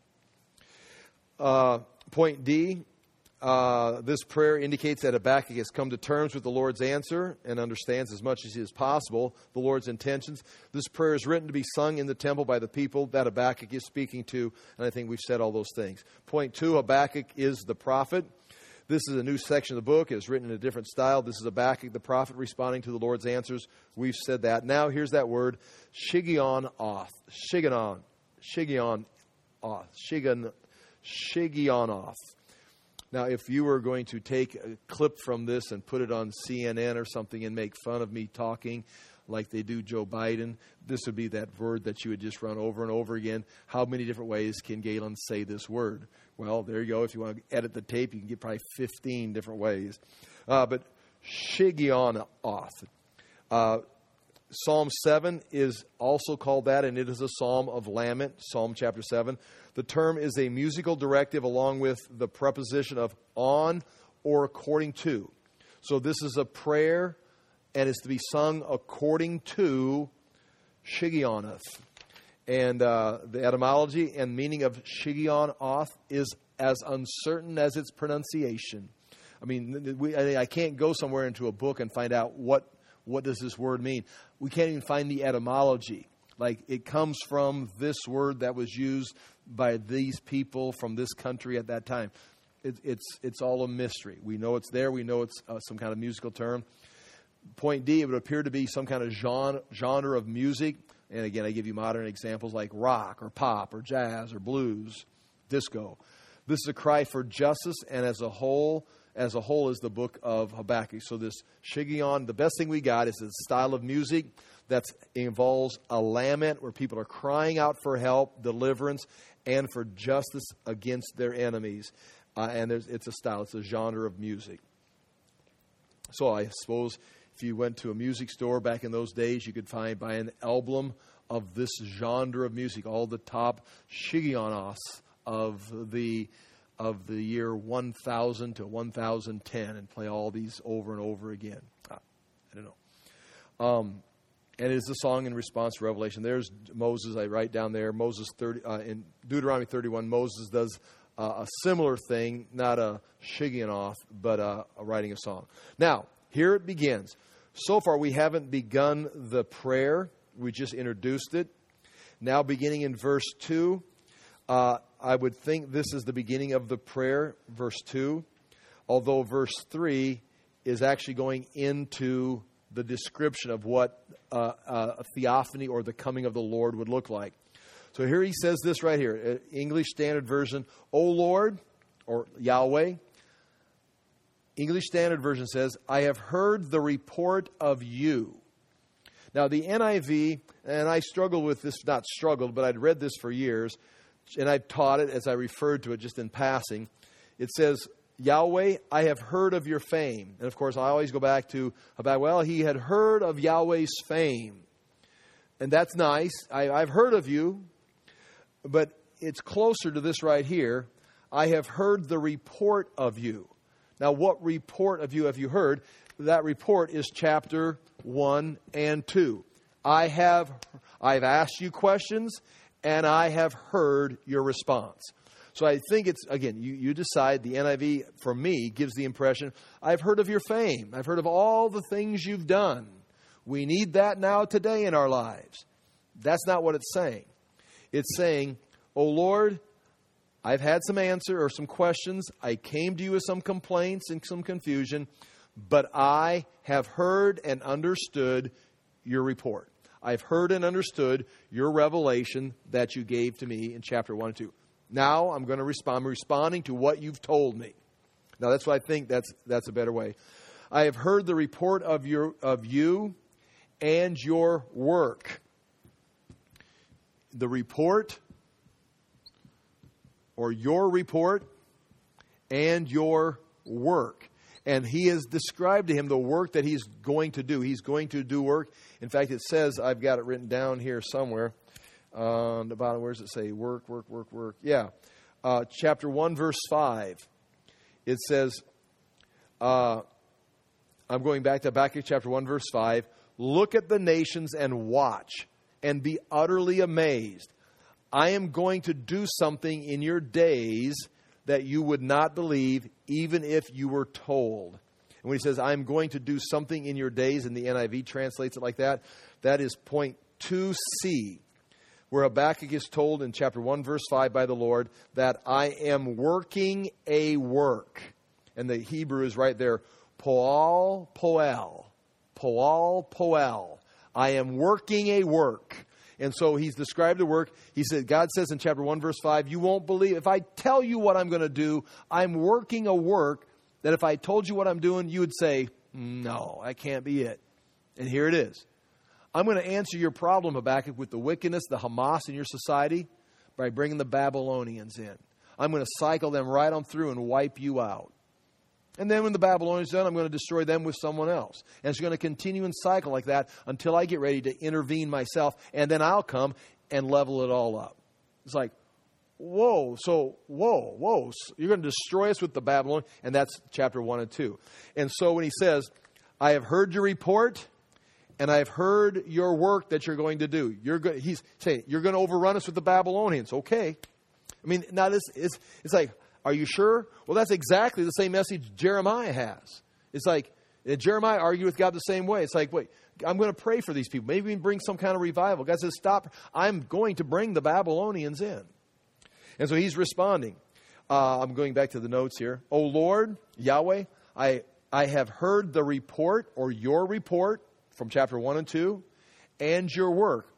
Point D. This prayer indicates that Habakkuk has come to terms with the Lord's answer and understands as much as possible the Lord's intentions. This prayer is written to be sung in the temple by the people that Habakkuk is speaking to, and I think we've said all those things. Point 2, Habakkuk is the prophet. This is a new section of the book. It's written in a different style. This is Habakkuk, the prophet, responding to the Lord's answers. We've said that. Now, here's that word, Shigionoth. Shigionoth. Now, if you were going to take a clip from this and put it on CNN or something and make fun of me talking like they do Joe Biden, this would be that word that you would just run over and over again. How many different ways can Galen say this word? Well, there you go. If you want to edit the tape, you can get probably 15 different ways. But Shigionoth. Psalm 7 is also called that, and it is a psalm of lament, Psalm chapter 7. The term is a musical directive along with the preposition of on or according to. So this is a prayer, and it's to be sung according to Shigionoth. And the etymology and meaning of Shigionoth is as uncertain as its pronunciation. I mean, I can't go somewhere into a book and find out what does this word mean. We can't even find the etymology. Like, it comes from this word that was used by these people from this country at that time. It's all a mystery. We know it's there. We know it's some kind of musical term. Point D, it would appear to be some kind of genre of music. And again, I give you modern examples like rock or pop or jazz or blues, disco. This is a cry for justice, and as a whole is the book of Habakkuk. So this Shigion, the best thing we got is a style of music that involves a lament where people are crying out for help, deliverance, and for justice against their enemies. And it's a style, it's a genre of music. So I suppose if you went to a music store back in those days, you could buy an album of this genre of music, all the top Shigionoths of the year 1000 to 1010, and play all these over and over again. I don't know. And it is a song in response to Revelation. There's Moses. I write down there. Moses in Deuteronomy 31. Moses does a similar thing, not a Shigionoth, but writing a song. Now here it begins. So far we haven't begun the prayer. We just introduced it. Now beginning in verse 2. I would think this is the beginning of the prayer, verse 2, although verse 3 is actually going into the description of what a theophany or the coming of the Lord would look like. So here he says this right here, English Standard Version, O Lord, or Yahweh. English Standard Version says, I have heard the report of you. Now the NIV, and I struggled with this, not struggled, but I'd read this for years, and I've taught it as I referred to it just in passing. It says, Yahweh, I have heard of your fame. And of course, I always go back to about, well, he had heard of Yahweh's fame. And that's nice. I've heard of you. But it's closer to this right here. I have heard the report of you. Now, what report of you have you heard? That report is chapter 1 and 2. I've asked you questions, and I have heard your response. So I think it's, again, you decide. The NIV, for me, gives the impression, I've heard of your fame. I've heard of all the things you've done. We need that now today in our lives. That's not what it's saying. It's saying, oh Lord, I've had some answer or some questions. I came to you with some complaints and some confusion, but I have heard and understood your report. I've heard and understood your revelation that you gave to me in chapter 1 and 2. Now I'm going to respond. I'm responding to what you've told me. Now that's what I think that's a better way. I have heard the report of you and your work. The report, or your report, and your work. And he has described to him the work that he's going to do. He's going to do work. In fact, it says, I've got it written down here somewhere. On the bottom, where does it say? Work. Yeah. Chapter 1, verse 5. It says, I'm going back to Habakkuk chapter 1, verse 5. Look at the nations and watch and be utterly amazed. I am going to do something in your days that you would not believe, even if you were told. And when he says, I'm going to do something in your days, and the NIV translates it like that, that is point 2C, where Habakkuk is told in chapter 1, verse 5 by the Lord that I am working a work. And the Hebrew is right there, poal, poel. Poal, poel. I am working a work. And so he's described the work. He said, God says in chapter 1, verse 5, you won't believe. If I tell you what I'm going to do, I'm working a work that if I told you what I'm doing, you would say, no, that can't be it. And here it is. I'm going to answer your problem, Habakkuk, with the wickedness, the Hamas in your society by bringing the Babylonians in. I'm going to cycle them right on through and wipe you out. And then when the Babylonians are done, I'm going to destroy them with someone else. And it's going to continue and cycle like that until I get ready to intervene myself. And then I'll come and level it all up. It's like, whoa. So you're going to destroy us with the Babylonians. And that's chapter 1 and 2. And so when he says, I have heard your report and I have heard your work that you're going to do. He's saying, you're going to overrun us with the Babylonians. Okay. I mean, now it's like, are you sure? Well, that's exactly the same message Jeremiah has. It's like, Jeremiah argued with God the same way. It's like, wait, I'm going to pray for these people. Maybe we can bring some kind of revival. God says, stop. I'm going to bring the Babylonians in. And so he's responding. I'm going back to the notes here. O Lord, Yahweh, I have heard the report, or your report, from chapter 1 and 2, and your work.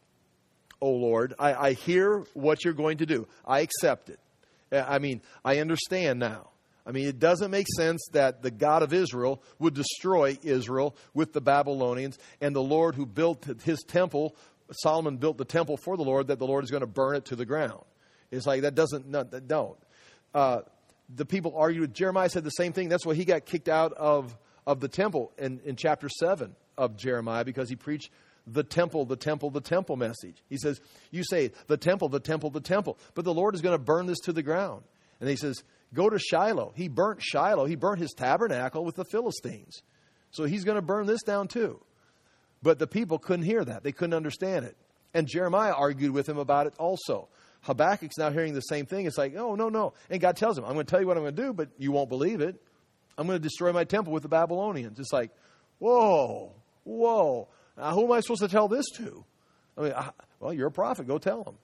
O Lord, I hear what you're going to do. I accept it. I mean, I understand now. I mean, it doesn't make sense that the God of Israel would destroy Israel with the Babylonians, and the Lord who built his temple, Solomon built the temple for the Lord, that the Lord is going to burn it to the ground. It's like, don't. The people argued with Jeremiah, said the same thing. That's why he got kicked out of the temple in chapter 7 of Jeremiah, because he preached the temple message. He says, you say the temple, but the Lord is going to burn this to the ground. And he says, go to Shiloh. He burnt Shiloh. He burnt his tabernacle with the Philistines. So he's going to burn this down too. But the people couldn't hear that. They couldn't understand it. And Jeremiah argued with him about it also. Habakkuk's now hearing the same thing. It's like, oh, no. And God tells him, I'm going to tell you what I'm going to do, but you won't believe it. I'm going to destroy my temple with the Babylonians. It's like, whoa. Now, who am I supposed to tell this to? I mean, well, you're a prophet. Go tell them.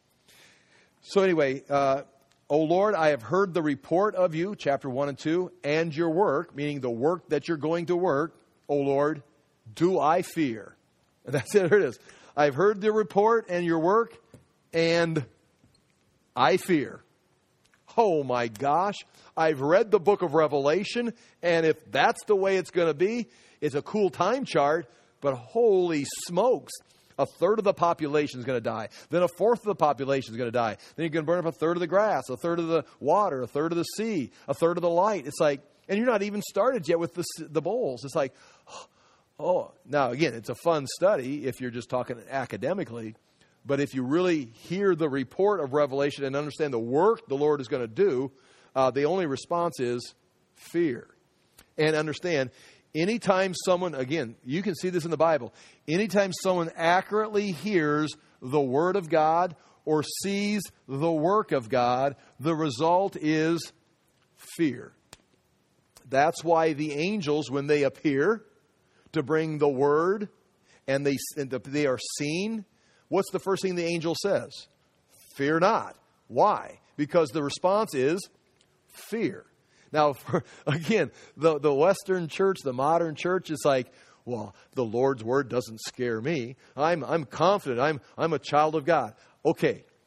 So anyway, O Lord, I have heard the report of you, chapter 1 and 2, and your work, meaning the work that you're going to work. O Lord, do I fear? And that's it. There it is. I've heard the report and your work, and I fear. Oh my gosh. I've read the book of Revelation, and if that's the way it's going to be, it's a cool time chart. But holy smokes, a third of the population is going to die. Then a fourth of the population is going to die. Then you're going to burn up a third of the grass, a third of the water, a third of the sea, a third of the light. It's like, and you're not even started yet with the bowls. It's like, oh, now again, it's a fun study if you're just talking academically. But if you really hear the report of Revelation and understand the work the Lord is going to do, the only response is fear. And understand, anytime someone, again, you can see this in the Bible, anytime someone accurately hears the Word of God or sees the work of God, the result is fear. That's why the angels, when they appear to bring the Word and they are seen, what's the first thing the angel says? Fear not. Why? Because the response is fear. Now, again, the Western church, the modern church is like, well, the Lord's word doesn't scare me. I'm confident. I'm a child of God. Okay.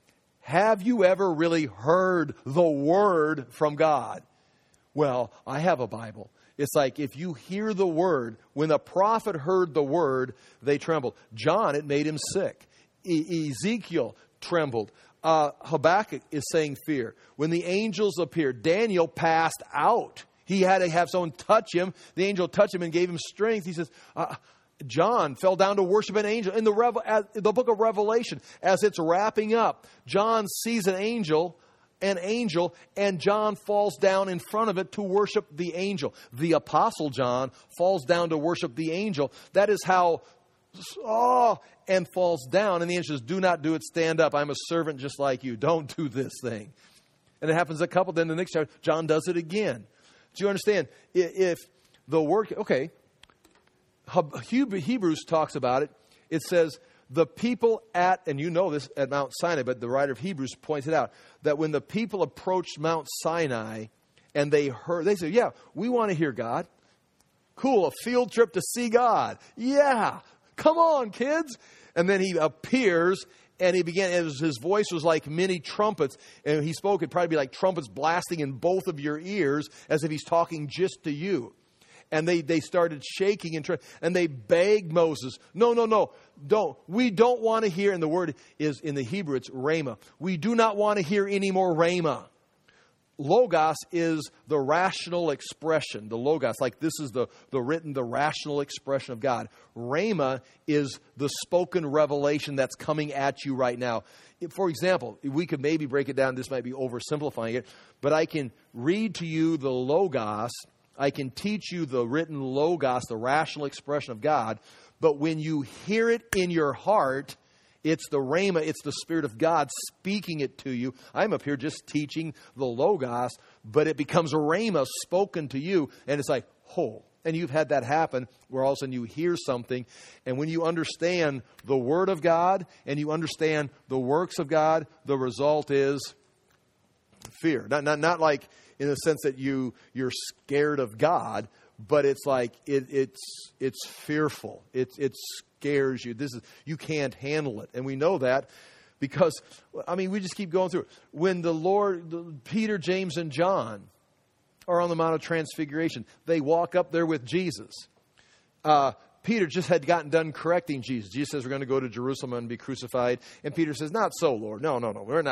have you ever really heard the word from God? Well, I have a Bible. It's like if you hear the word, when the prophet heard the word, they trembled. John, it made him sick. Ezekiel trembled. Habakkuk is saying fear. When the angels appeared, Daniel passed out. He had to have someone touch him. The angel touched him and gave him strength. He says, John fell down to worship an angel. In the book of Revelation, as it's wrapping up, John sees an angel, and John falls down in front of it to worship the angel. The Apostle John falls down to worship the angel. That is how, and falls down. And the angel says, do not do it, stand up. I'm a servant just like you. Don't do this thing. And it happens a couple, then the next chapter, John does it again. Do you understand? If the word, okay, Hebrews talks about it. It says, the people and you know this at Mount Sinai, but the writer of Hebrews points it out, that when the people approached Mount Sinai and they said, yeah, we want to hear God. Cool, a field trip to see God. Yeah, come on, kids. And then he appears and he began, his voice was like many trumpets. And he spoke, it'd probably be like trumpets blasting in both of your ears as if he's talking just to you. And they started shaking and they begged Moses, no, don't. We don't want to hear, and the word is in the Hebrew, it's rhema. We do not want to hear any more rhema. Logos is the rational expression. The logos, like this is the rational expression of God. Rhema is the spoken revelation that's coming at you right now. For example, we could maybe break it down. This might be oversimplifying it, but I can read to you the logos. I can teach you the written logos, the rational expression of God. But when you hear it in your heart, it's the rhema, it's the Spirit of God speaking it to you. I'm up here just teaching the logos, but it becomes a rhema spoken to you. And it's like, oh. And you've had that happen where all of a sudden you hear something. And when you understand the Word of God and you understand the works of God, the result is fear. Not like in the sense that you're scared of God, but it's like it's fearful. It scares you. You can't handle it, and we know that because we just keep going through it. When Peter, James, and John are on the Mount of Transfiguration, they walk up there with Jesus. Peter just had gotten done correcting Jesus. Jesus says, we're going to go to Jerusalem and be crucified, and Peter says, not so, Lord. No.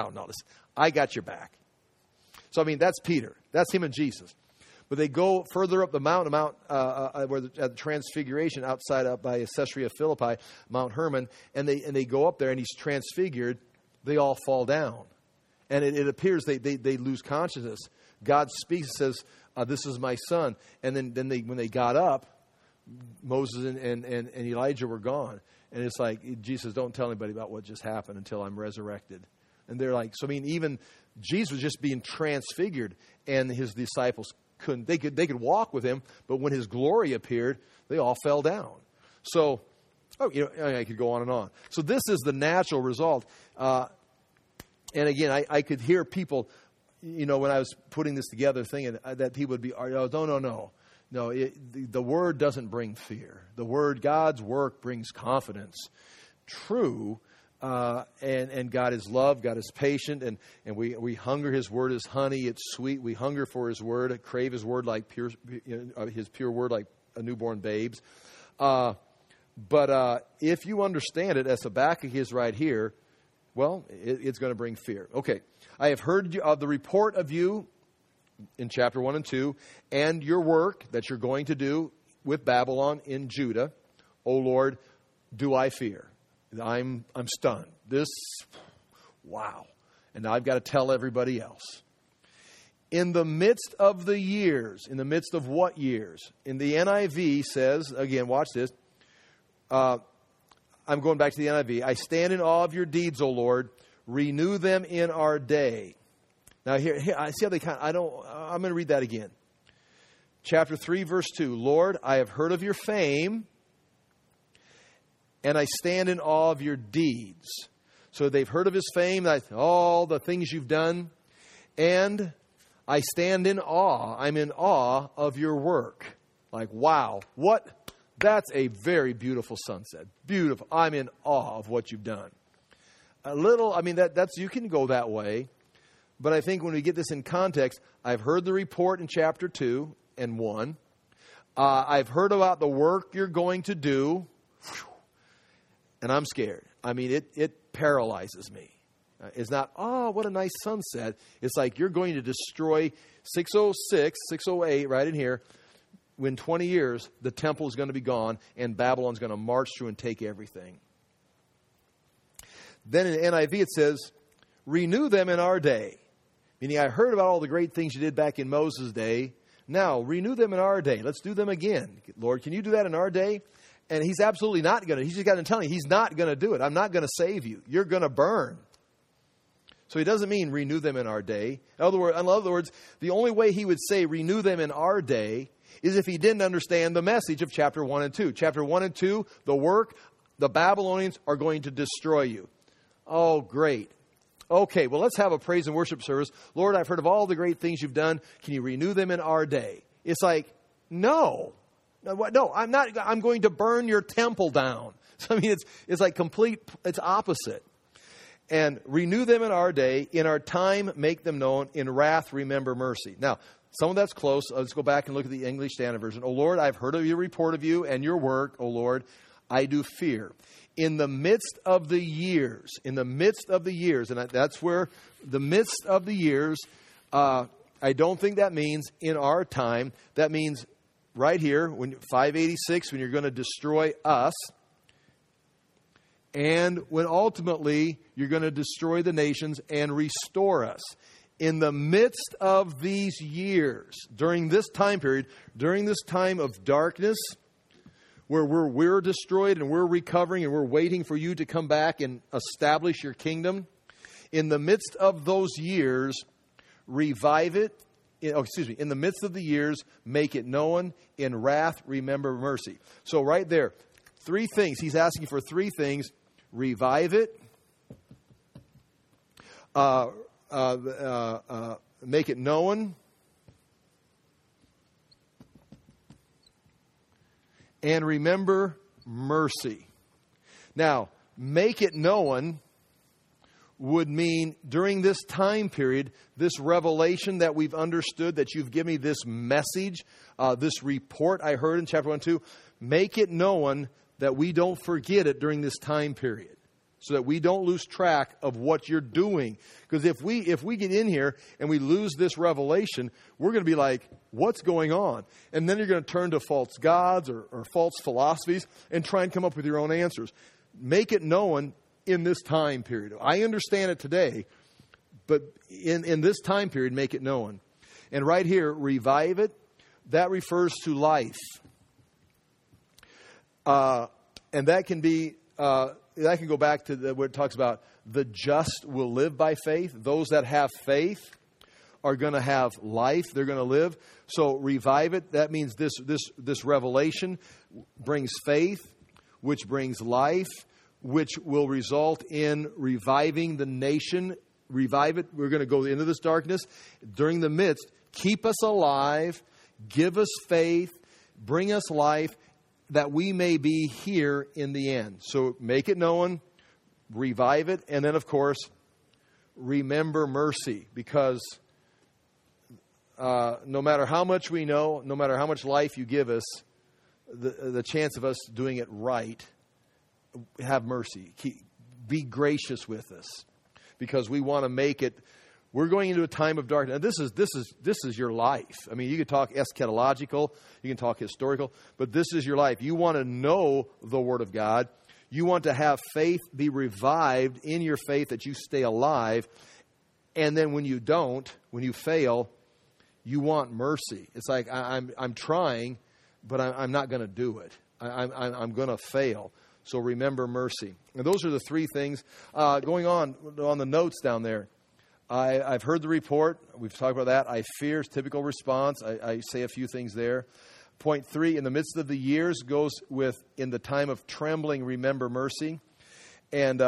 I got your back. So, that's Peter. That's him and Jesus. But they go further up the mountain, where at the Transfiguration, outside up by Caesarea Philippi, Mount Hermon, and they go up there and he's transfigured. They all fall down. And it appears they lose consciousness. God speaks and says, this is my son. And then when they got up, Moses and Elijah were gone. And it's like, Jesus, don't tell anybody about what just happened until I'm resurrected. And they're like, even Jesus was just being transfigured, and his disciples couldn't. They could walk with him, but when his glory appeared, they all fell down. So, I could go on and on. So this is the natural result. And again, I could hear people, when I was putting this together, thinking that people would be, no. No, the word doesn't bring fear. The word, God's work, brings confidence. True. And God is love, God is patient, and we hunger His word as honey. It's sweet. We hunger for His word, crave His word like His pure word like a newborn babe's. But if you understand it, as Habakkuk is right here, well, it's going to bring fear. Okay, I have heard of the report of you in chapter 1 and 2, and your work that you're going to do with Babylon in Judah. O Lord, do I fear? I'm stunned. Wow. And now I've got to tell everybody else. In the midst of the years, in the midst of what years? In the NIV says, again, watch this. I'm going back to the NIV. I stand in awe of your deeds, O Lord. Renew them in our day. Now here I see how they I'm going to read that again. Chapter 3, verse 2. Lord, I have heard of your fame, and I stand in awe of your deeds. So they've heard of his fame, all the things you've done. And I stand in awe. I'm in awe of your work. Like, wow, what? That's a very beautiful sunset. Beautiful. I'm in awe of what you've done. A little, I mean, that's you can go that way. But I think when we get this in context, I've heard the report in chapter 2 and 1. I've heard about the work you're going to do. And I'm scared. I mean, it paralyzes me. It's not, oh, what a nice sunset. It's like you're going to destroy 606, 608, right in here. In 20 years, the temple is going to be gone, and Babylon's going to march through and take everything. Then in NIV it says, renew them in our day. Meaning, I heard about all the great things you did back in Moses' day. Now, renew them in our day. Let's do them again. Lord, can you do that in our day? And he's absolutely not going to. He's just got to tell you, he's not going to do it. I'm not going to save you. You're going to burn. So he doesn't mean renew them in our day. In other words, the only way he would say renew them in our day is if he didn't understand the message of chapter 1 and 2. Chapter 1 and 2, the work, the Babylonians are going to destroy you. Oh, great. Okay, well, let's have a praise and worship service. Lord, I've heard of all the great things you've done. Can you renew them in our day? It's like, no, I'm not. I'm going to burn your temple down. So, I mean, it's like it's opposite. And renew them in our day. In our time, make them known. In wrath, remember mercy. Now, some of that's close. Let's go back and look at the English Standard Version. O Lord, I've heard of your report of you and your work, O Lord. I do fear. In the midst of the years, and that's where the midst of the years, I don't think that means in our time. That means right here, when 586, when you're going to destroy us, and when ultimately you're going to destroy the nations and restore us. In the midst of these years, during this time period, during this time of darkness, where we're destroyed and we're recovering and we're waiting for you to come back and establish your kingdom, in the midst of those years, revive it. In the midst of the years, make it known. In wrath, remember mercy. So right there, three things. He's asking for three things. Revive it. Make it known. And remember mercy. Now, make it known would mean during this time period, this revelation that we've understood, that you've given me this message, this report I heard in chapter 1 and 2, make it known that we don't forget it during this time period, so that we don't lose track of what you're doing. Because if we get in here and we lose this revelation, we're going to be like, what's going on? And then you're going to turn to false gods or false philosophies and try and come up with your own answers. Make it known in this time period. I understand it today, but in this time period, make it known. And right here, revive it. That refers to life. And that can be, that can go back to where it talks about the just will live by faith. Those that have faith are going to have life. They're going to live. So revive it. That means this revelation brings faith, which brings life, which will result in reviving the nation. Revive it. We're going to go into this darkness. During the midst, keep us alive, give us faith, bring us life, that we may be here in the end. So make it known, revive it, and then, of course, remember mercy. Because no matter how much we know, no matter how much life you give us, the chance of us doing it right, have mercy. Be gracious with us. Because we want to make it. We're going into a time of darkness. And this is your life. I mean, you can talk eschatological, you can talk historical, but this is your life. You want to know the Word of God. You want to have faith be revived in your faith, that you stay alive. And then when you don't, when you fail, you want mercy. It's like, I'm trying, but I'm not going to do it. I'm going to fail. So remember mercy. And those are the three things. Going on the notes down there. I've heard the report. We've talked about that. I fear is typical response. I say a few things there. Point 3, in the midst of the years, goes with in the time of trembling, remember mercy. And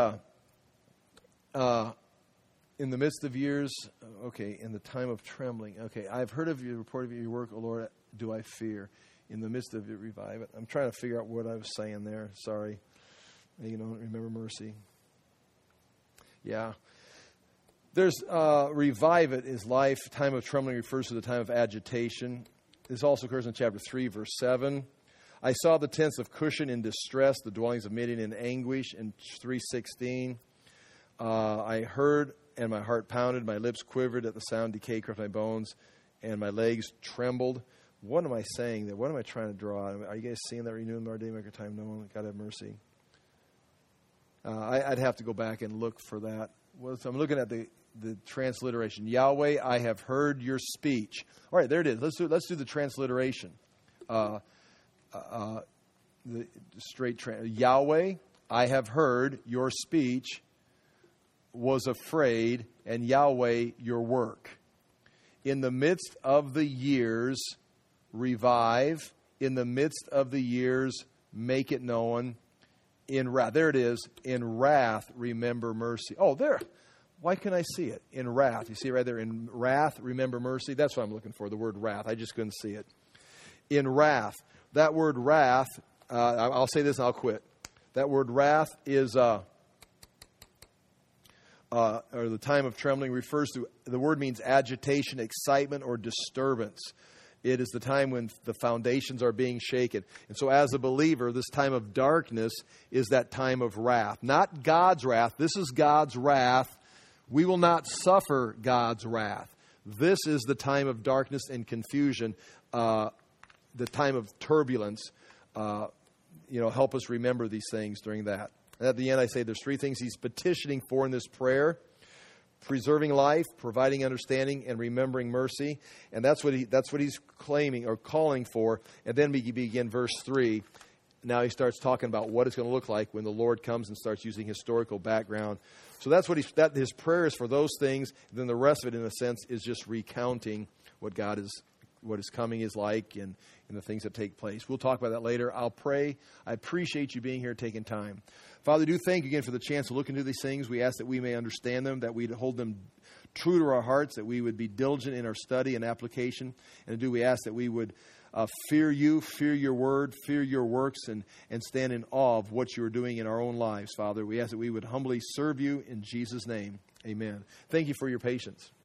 in the midst of years, okay, in the time of trembling. Okay, I've heard of your report of your work, O Lord, do I fear. In the midst of it, revive it. I'm trying to figure out what I was saying there. Sorry. You don't remember mercy. Yeah. There's revive it is life. Time of trembling refers to the time of agitation. This also occurs in chapter 3, verse 7. I saw the tents of Cushan in distress, the dwellings of Midian in anguish, in 3:16. I heard, and my heart pounded, my lips quivered at the sound, decay crept my bones, and my legs trembled. What am I saying there? What am I trying to draw? Are you guys seeing that? Renewing our day, make our time known. God have mercy. I'd have to go back and look for that. So I'm looking at the transliteration. Yahweh, I have heard your speech. All right, there it is. Let's do the transliteration. Yahweh, I have heard your speech, was afraid, and Yahweh, your work. In the midst of the years, revive. In the midst of the years, make it known. In wrath, there it is. In wrath, remember mercy. Oh, there. Why can I see it? In wrath. You see it right there. In wrath, remember mercy. That's what I'm looking for, the word wrath. I just couldn't see it. In wrath. That word wrath, I'll say this and I'll quit. That word wrath is, or the time of trembling refers to, the word means agitation, excitement, or disturbance. It is the time when the foundations are being shaken. And so as a believer, this time of darkness is that time of wrath. Not God's wrath. This is God's wrath. We will not suffer God's wrath. This is the time of darkness and confusion, the time of turbulence. Help us remember these things during that. And at the end, I say there's three things he's petitioning for in this prayer: preserving life, providing understanding, and remembering mercy. And that's what he's claiming or calling for. And then we begin verse 3. Now he starts talking about what it's going to look like when the Lord comes and starts using historical background. So that's what his prayer is for those things. Then the rest of it, in a sense, is just recounting what is coming is like and the things that take place. We'll talk about that later. I'll pray. I appreciate you being here, taking time. Father, do thank you again for the chance to look into these things. We ask that we may understand them, that we'd hold them true to our hearts, that we would be diligent in our study and application. And we ask that we would fear you, fear your word, fear your works, and stand in awe of what you are doing in our own lives, Father. We ask that we would humbly serve you in Jesus' name. Amen. Thank you for your patience.